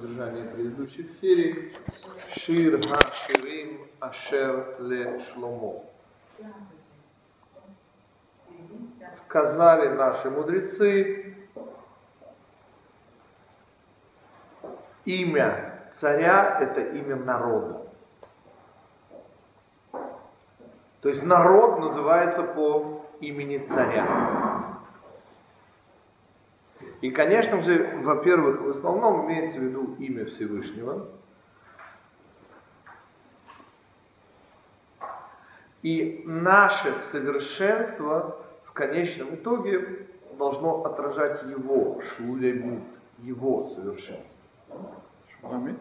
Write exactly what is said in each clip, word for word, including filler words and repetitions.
Содержание предыдущих серий. Шир ха-ширим ашер ле Шломо. Сказали наши мудрецы, имя царя – это имя народа. То есть народ называется по имени царя. И, конечно же, во-первых, в основном имеется в виду имя Всевышнего. И наше совершенство в конечном итоге должно отражать его шлулямит, его совершенство. Шуламит?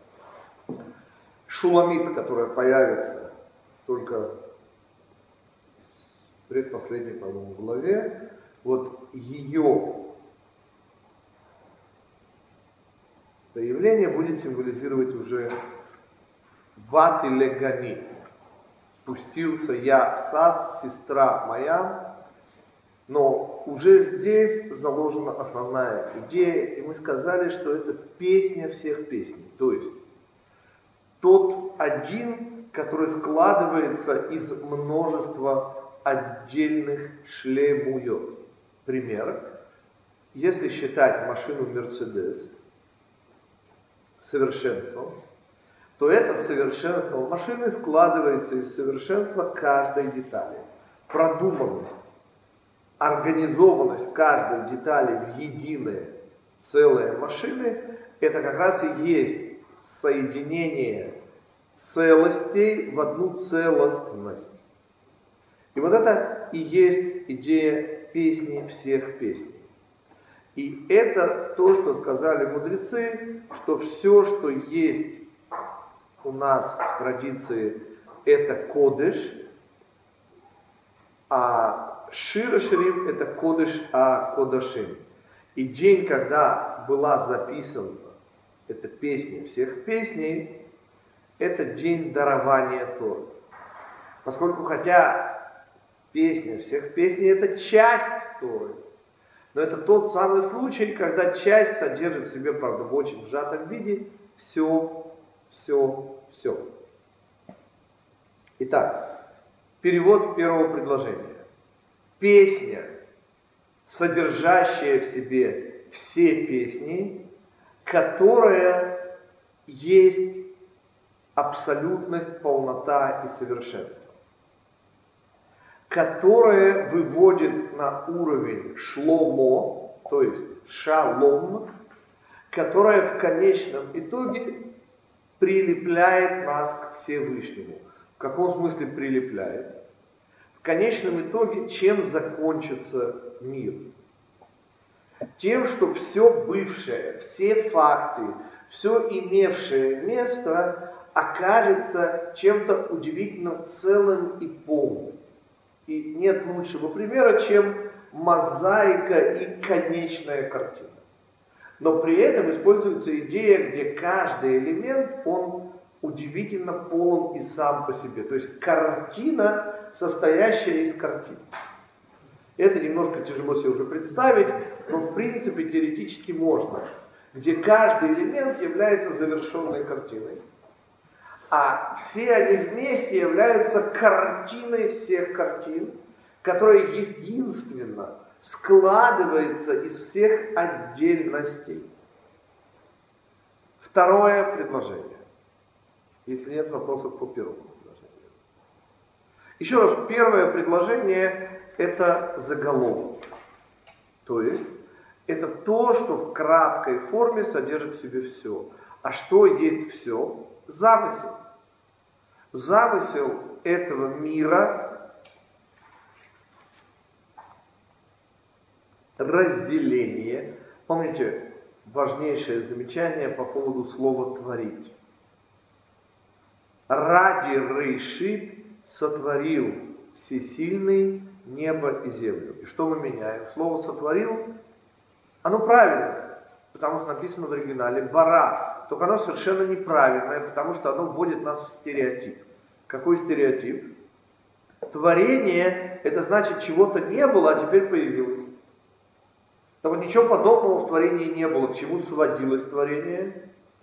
Шуламит, которая появится только в предпоследней, по-моему, главе, вот ее появление будет символизировать уже Бати легани. Спустился я в сад, сестра моя, но уже здесь заложена основная идея, и мы сказали, что это песня всех песней. То есть тот один, который складывается из множества отдельных шлемует. Пример. Если считать машину Мерседес совершенством, то это совершенство машины складывается из совершенства каждой детали. Продуманность, организованность каждой детали в единое целое машины, это как раз и есть соединение целостей в одну целостность. И вот это и есть идея песни всех песней. И это то, что сказали мудрецы, что все, что есть у нас в традиции, это кодеш, а шир ха-ширим это кодеш а-кодашим. И день, когда была записана эта песня всех песней, это день дарования Торы. Поскольку хотя песня всех песней это часть Торы, но это тот самый случай, когда часть содержит в себе, правда, в очень сжатом виде все, все, все. Итак, перевод первого предложения. Песня, содержащая в себе все песни, которая есть абсолютность, полнота и совершенство, которая выводит на уровень шломо, то есть шалом, которая в конечном итоге прилепляет нас к Всевышнему. В каком смысле прилепляет? В конечном итоге чем закончится мир? Тем, что все бывшее, все факты, все имевшее место окажется чем-то удивительно целым и полным. И нет лучшего примера, чем мозаика и конечная картина. Но при этом используется идея, где каждый элемент, он удивительно полон и сам по себе. То есть картина, состоящая из картин. Это немножко тяжело себе уже представить, но в принципе теоретически можно. Где каждый элемент является завершенной картиной. А все они вместе являются картиной всех картин, которая единственно складывается из всех отдельностей. Второе предложение. Если нет вопросов по первому предложению. Еще раз, первое предложение это заголовок. То есть это то, что в краткой форме содержит в себе все. А что есть все? Замысел. Замысел этого мира, разделение. Помните важнейшее замечание по поводу слова «творить». Ради Рейшит сотворил Всесильный небо и землю. И что мы меняем? Слово «сотворил», оно правильное, потому что написано в оригинале «бара». Только оно совершенно неправильное, потому что оно вводит нас в стереотип. Какой стереотип? Творение, это значит, чего-то не было, а теперь появилось. Так вот, ничего подобного в творении не было. К чему сводилось творение?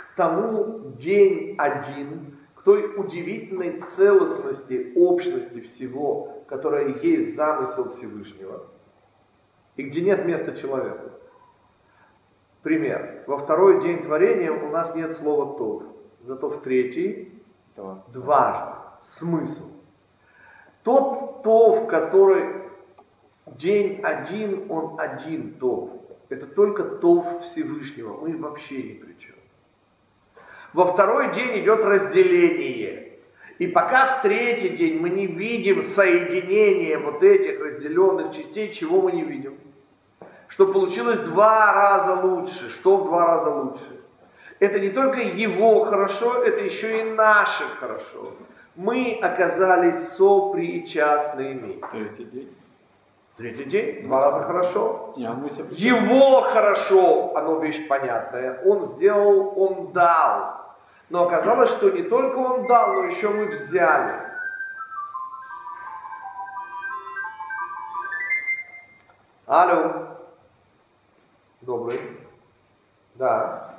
к тому день один, к той удивительной целостности, общности всего, которая есть замысел Всевышнего, и где нет места человеку. Пример. Во второй день творения у нас нет слова «тов», зато в третий дважды. Смысл. Тот тов, который день один, он один тов. Это только тов Всевышнего, мы вообще ни при чем. Во второй день идет разделение. И пока в третий день мы не видим соединения вот этих разделенных частей, чего мы не видим? Что получилось два раза лучше. Что в два раза лучше? Это не только его хорошо, это еще и наше хорошо. Мы оказались сопричастными. Третий день. Третий день, два раза хорошо. Не, а мы Его хорошо, оно вещь понятная. Он сделал, он дал. Но оказалось, что не только он дал, но еще мы взяли. Алло. Добрый. Да.